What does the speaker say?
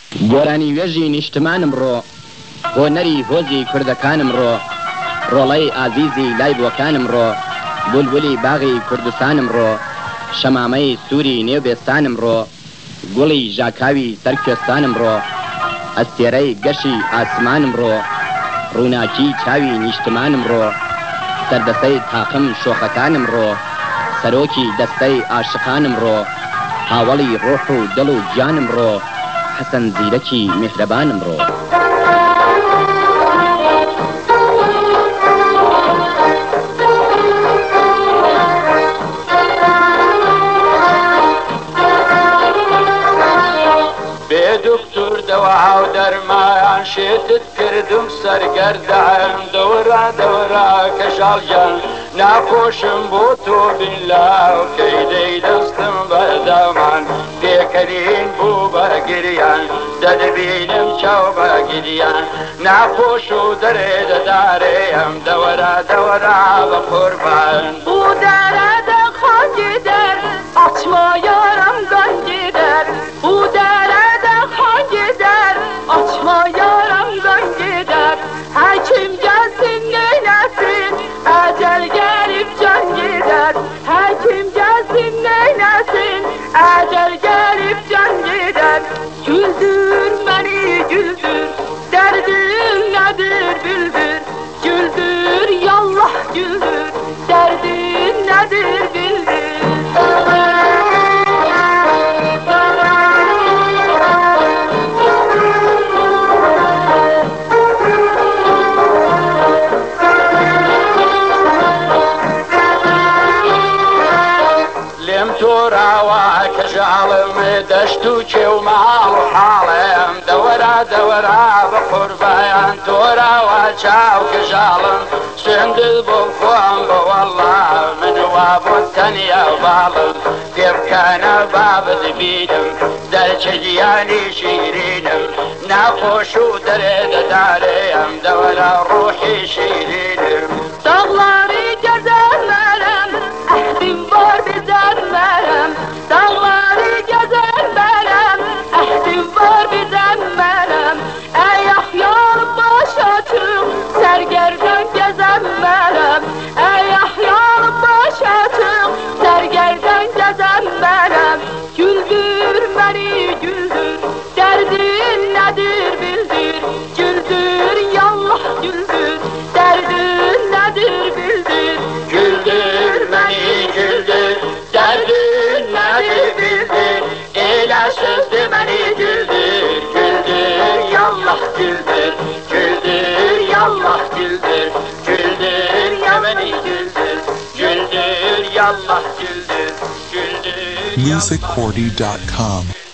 گۆرانی وێژی نیشتمانم ڕۆ بۆ نەری هۆزی کوردەکانم ڕۆ ڕۆڵەی ئازیزی لای بۆکانم ڕۆ بولبولی باغی کوردستانم ڕۆ شەمامەی سووری نێوبێستانم ڕۆ گوڵی ژاکاوی سەرکوێستانم ڕۆ ئەستێرەی گەشی ئاسمانم ڕۆ ڕووناکی چاوی نیشتمانم ڕۆ سەردەسەی تاقم شۆخەکانم ڕۆ سەرۆکی دەستەی عاشقانم ڕۆ هاوڵی ڕۆح و دڵ و گیانم ڕۆ حەسەن زیرەکی میهرەبانم ڕۆ دەوا و دەرمایان شێتت کردم سەرگەردەم دەورا دەورا کەژاڵیان ناخۆشم بۆ تۆ بیلاو کەیدەی دەستم بەردەمان پێکەرین بوو بەگریان دەدەبینم چاو بەگریان ناخۆش و دەرێ دەدارێم دەوەرا دەوەرا بە قوربان بوو دەرە دەخۆنگی دەر ئەچما یارم گەنگی دەر بوو دەرە دەخۆنگی دەر ئەچما یارم گەنگی دەر هەرکیم گەزین نەینەسین ئەجەل گەریب جەنگی دەر هەرکیم گەزین نەینەسین ئەجەل گەریب جەنگی دەر güldür beni güldür derdim nedir bildir güldür yallah güldür derdin nedir bildir كجعلم دشتو كيو معال حالم دورا دورا بقربان تورا وچاو كجعلم سندل بوفوان والله من وابو التنيا وبالم كيف كان باب ذبيدم در جدياني شيرينم ناخوشو دريد داريم دورا روحي شيرينم دغلاري جزالرم احدم بار بزرمرم dağları gezermenem, ehdim var bizemmenem. Ey ahyar baş açık, sergerden gezemmenem. Ey ahyar baş açık, sergerden gezemmenem. Güldür beni güldür, derdin nedir bildir. Güldür yallah güldür, derdin nedir bildir. Güldür beni güldür, derdin nedir bildir. Eyle sözlü beni güldür, güldür yallah güldür. Güldür yallah güldür, güldür ya beni güldür. Güldür yallah güldür, güldür. musiccordy.com